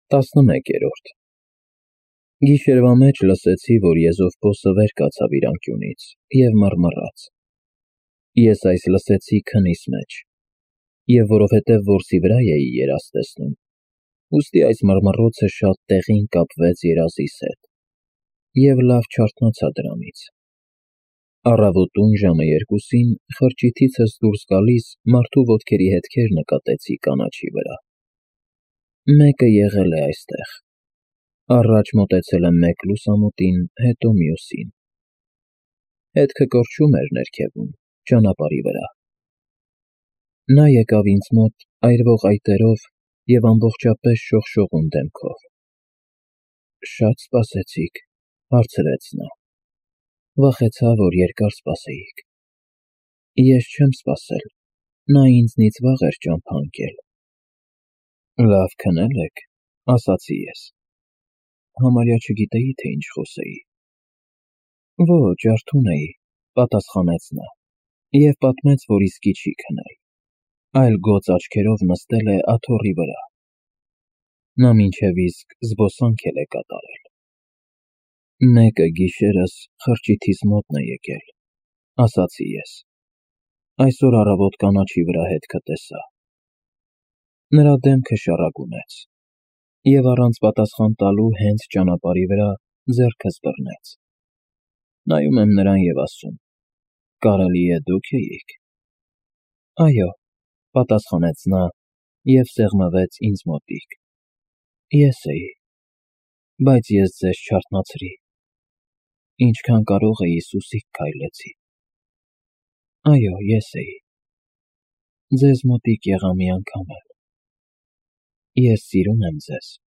11 Գիշերվա մեջ լսեցի, որ Եզովպոսը վեր կացավ իր անկյունից և մռմռաց։ Ես այս լսեցի քնիս մեջ, և որովհետև որսի վրա էի երազ տեսնում, ուստի այս մռմռոցը շատ տեղին կապվեց երազիս հետ, և լավ չարթնացա դրանից։ Առավոտուն ժամը 2-ին խրճիթիցս դուրս գալիս մարդու ոտքերի հետքեր նկատեցի կանաչի վրա։ Մեկը եղել է այստեղ։ Առաջ մոտեցել եմ մեկ լուսամուտին, հետո մյուսին։ Հետքը կորչում էր ներքևում, ճանապարհի վրա։ Նա եկավ ինձ մոտ այրվող այտերով և ամբողջապես շողշողուն դեմքով։ Շա՞տ սպասեցիք, հարցրեց նա։ Վախեցա, որ երկար սպասեիք։ Ես չեմ սպասել, նա ինձնից վաղ էր ճամփա ընկել։ Լավ քնել եք, ասացի ես։ Համարյա չգիտեի, թե ինչ խոսեի։ Ոչ, արթուն էի, պատասխանեց նա, և պատմեց, որ իսկի չի քնել, այլ գոծ աչքերով նստել է աթոռի վրա։ Նա մինչև իսկ զբոսանք էլ է կատարել։ Մեկը գիշերս խրճիթիս մոտն է եկել, ասացի ես։ Այսօր առավոտ կանաչի վրա հետքը տեսա։ Նրա դեմքը շառագունեց, և առանց պատասխան տալու հենց ճանապարհի վրա ձեռքս բռնեց։ Նայում եմ նրան և ասում. կարելի է դուք էիք։ Այո, պատասխանեց նա և սեղմվեց ինձ մոտիկ։ Ես էի, բայց ես ձեզ չարթնացրի։ Ինչքան կարող էի սուսիկ քայլեցի։ Այո, ես էի։ Ձեզ մոտիկ եղա մի անգամ էլ։ Ես սիրում եմ ձեզ։